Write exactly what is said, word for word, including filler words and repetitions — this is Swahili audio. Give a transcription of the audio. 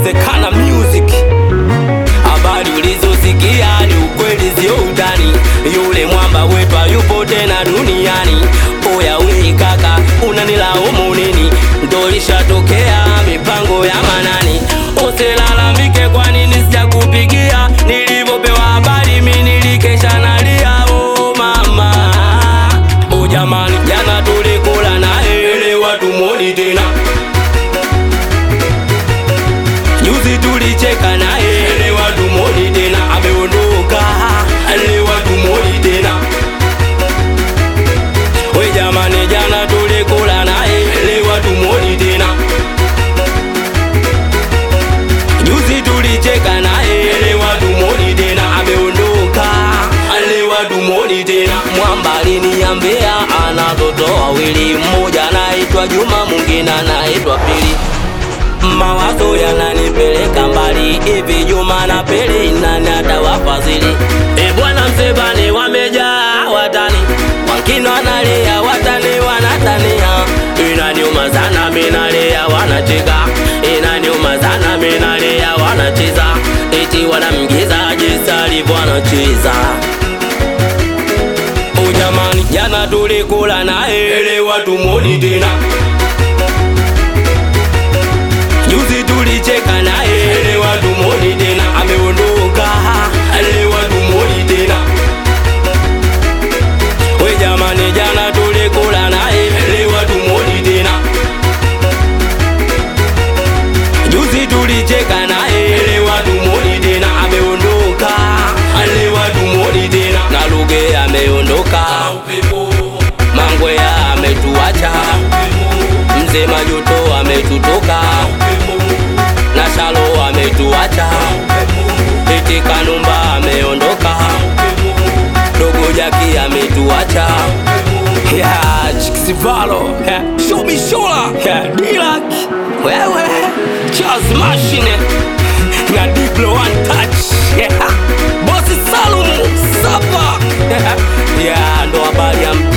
Inawezekana music. Habari ulizosikia ni ukweli sio utani. Yule mwamba wetu yupo tena duniani. Oya we kaka, unanilaumu nini? Ndo lishatokea mipango ya manani. Usilalamike kwa nini sijakupigia. Nilipopewa habari mimi nilikesha nalia. Oh mama, oh jamani, jana tulikula naye, elewa tumuoni tena. Juzi tulicheka naye, elewa tumuoni tena. Ameondoka, elewa tumuoni tena. We jamani, jana tulikula naye, elewa tumuoni tena. Juzi tulicheka naye, elewa tumuoni tena. Ameondoka, elewa tumuoni tena. Mwamba aliniambia ana watoto wawili, mmoja anaitwa Juma, mwingine anaitwa Pili. Mawazo yananipeleka mbali, hivi Juma na Pili nani atawafadhili? E bwana msebani wamejaa watani, wengine wanalia watani wanatania. Inaniuma sana mimi nalia wanacheka, inaniuma sana mimi nalia wanacheza. Eti wanamgiza jinsi alivyo anacheza. Oh jamani, jana tulikula naye, elewa tumuoni tena. Juzi tulicheka naye, elewa tumuoni tena. Ameondoka, elewa tumuoni tena. We jamani, jana tulikula naye, elewa tumuoni tena. Juzi tulicheka naye, elewa tumuoni tena. Ameondoka, elewa tumuoni tena. Na Luge ameondoka, Mangwea ametuacha, Mzee Majuto ametutoka, na Shalo ametuacha, Eti Kanumba ameondoka, Dogo Jaki ametuacha. Yeah, Chikisivalo, yeah, Show Me Shola, yeah, Dilak, wewe, Charles Machine, na Diplo One Touch, yeah, Bosi Salumu, Sapa, yeah, ndo habari ya